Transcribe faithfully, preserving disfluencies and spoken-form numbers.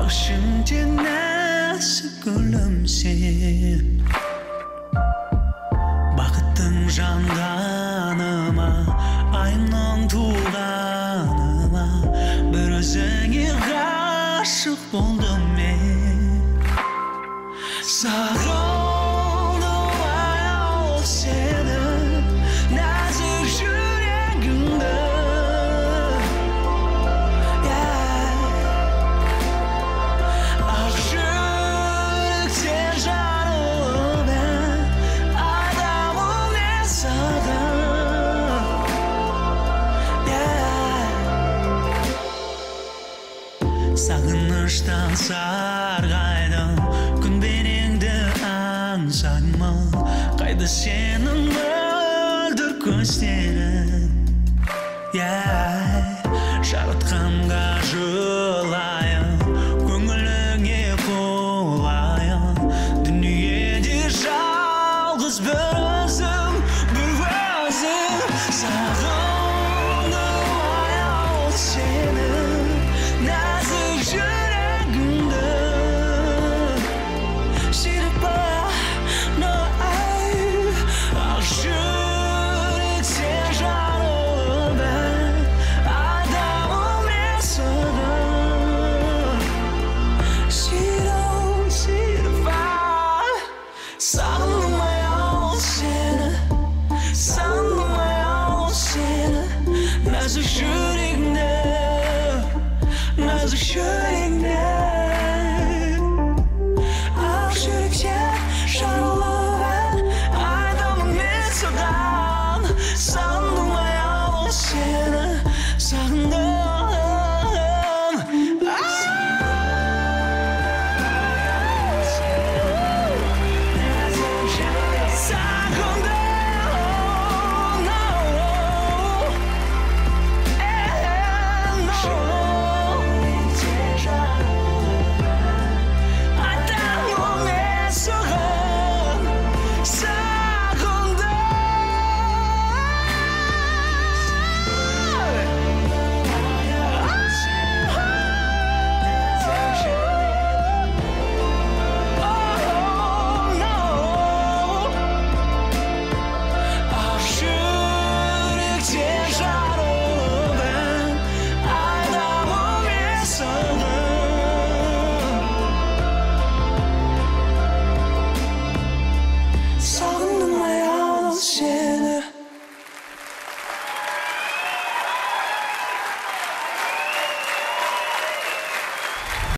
Bakışınca nasıl gülümser Bakıttın jandanıma Aynan tuğanıma Bir özüne aşık buldum men Sağıldım ayol seni Nazik yüreğimde Sağınıştan sargaydım Gün beningdi ansayma Kaydı senin öldür gözlerin Жаратқанға жылайын Көңіліңе қолайын Дүниеде жалғыз бір өзім Бір өзім Сағындым аял сені Нәзік жүрегімді Ширпаны ай Ақ жүрек сен жарылып Адамым мен саған Ширау ширпай Сағындым аял сені Сағындым аял сені Нәзік жүрегімді Нәзік жүрегімде Ақ жүректен жарылып Адамым мен саған Сағындым аял сені Сағындым